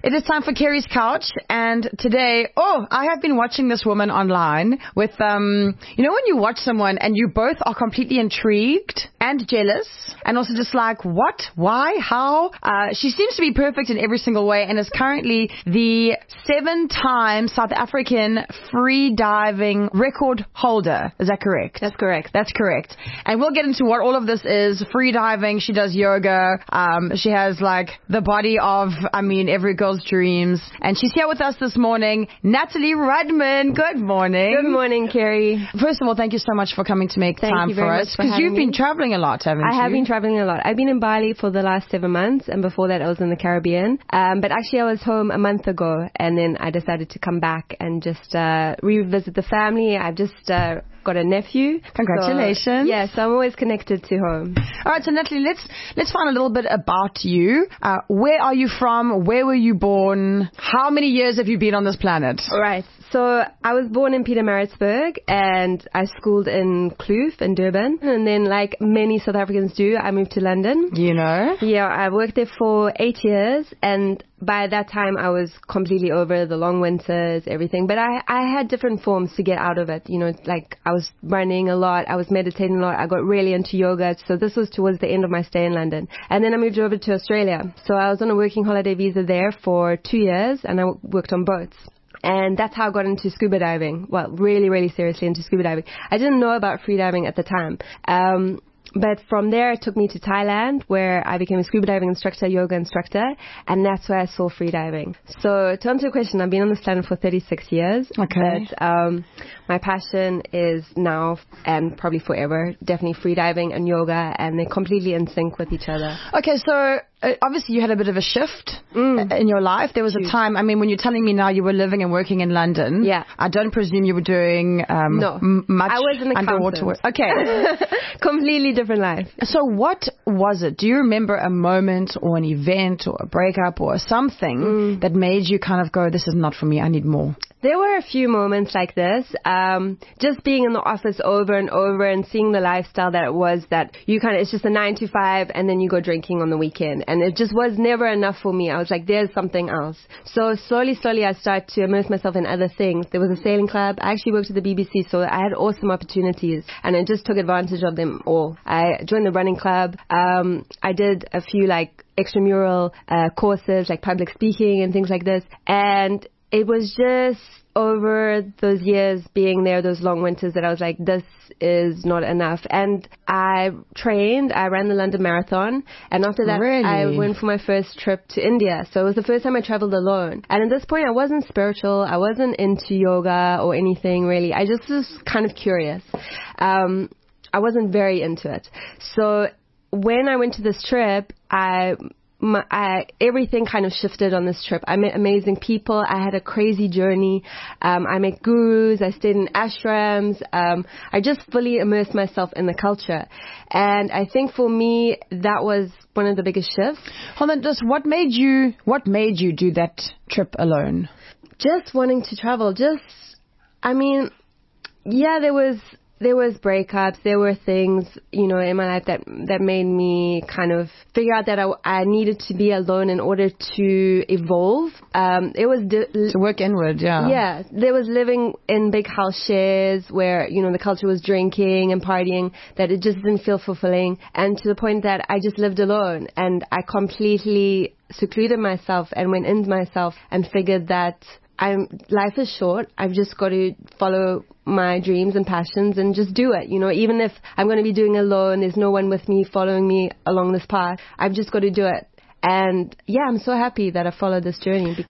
It is time for Kerry's Couch, and today, I have been watching this woman online with, when you watch someone and you both are completely intrigued and jealous, and also just like, what, why, how? She seems to be perfect in every single way, and is currently the 7-time South African free diving record holder. Is that correct? That's correct. That's correct. And we'll get into what all of this is. Free diving, she does yoga, she has like the body of, every girl's dreams. And she's here with us this morning, Natalie Rudman. Good morning. Good morning, Kerry. First of all, thank you so much for coming to make time for us. Because you've been traveling a lot, haven't you? I have been traveling a lot. I've been in Bali for the last 7 months, and before that I was in the Caribbean. But actually I was home a month ago, and then I decided to come back and just revisit the family. I've just got a nephew. Congratulations. So I'm always connected to home. All right, so Natalie, let's find a little bit about you. Where are you from? Where were you born? How many years have you been on this planet? All right. So I was born in Pietermaritzburg, and I schooled in Kloof in Durban. And then, like many South Africans do, I moved to London. Yeah, I worked there for 8 years, and by that time I was completely over the long winters, everything. But I had different forms to get out of it. Like I was running a lot, I was meditating a lot, I got really into yoga. So this was towards the end of my stay in London. And then I moved over to Australia. So I was on a working holiday visa there for 2 years, and I worked on boats. And that's how I got into scuba diving. Well, really, really seriously into scuba diving. I didn't know about free diving at the time. But from there, it took me to Thailand, where I became a scuba diving instructor, yoga instructor, and that's where I saw free diving. So to answer your question, I've been on this planet for 36 years. Okay. But my passion is now, and probably forever, definitely free diving and yoga, and they're completely in sync with each other. Okay, so obviously you had a bit of a shift in your life. There was a time, when you're telling me now you were living and working in London. Yeah. I don't presume you were doing no. much I was an underwater work. Okay. Completely different life. So what was it? Do you remember a moment or an event or a breakup or something that made you kind of go, this is not for me, I need more? There were a few moments like this. Just being in the office over and over and seeing the lifestyle that it was, that it's just a 9 to 5 and then you go drinking on the weekend. And it just was never enough for me. I was like, there's something else. So slowly I started to immerse myself in other things. There was a sailing club. I actually worked at the BBC, so I had awesome opportunities and I just took advantage of them all. I joined the running club. I did a few extramural courses like public speaking and things like this. And it was just over those years being there, those long winters, that I was like, this is not enough. And I trained, I ran the London Marathon, and after that, Really? I went for my first trip to India. So it was the first time I traveled alone. And at this point, I wasn't spiritual, I wasn't into yoga or anything really. I just was kind of curious. I wasn't very into it. So when I went to this trip, everything kind of shifted on this trip. I met amazing people. I had a crazy journey. I met gurus. I stayed in ashrams. I just fully immersed myself in the culture. And I think for me, that was one of the biggest shifts. Hold on, what made you do that trip alone? Just wanting to travel. There was breakups, there were things, in my life that made me kind of figure out that I needed to be alone in order to evolve. It was to work inward, yeah. Yeah, there was living in big house shares where, the culture was drinking and partying, that it just didn't feel fulfilling. And to the point that I just lived alone, and I completely secluded myself and went into myself and figured that life is short. I've just got to follow my dreams and passions and just do it. Even if I'm going to be doing it alone, there's no one with me following me along this path. I've just got to do it. And yeah, I'm so happy that I followed this journey.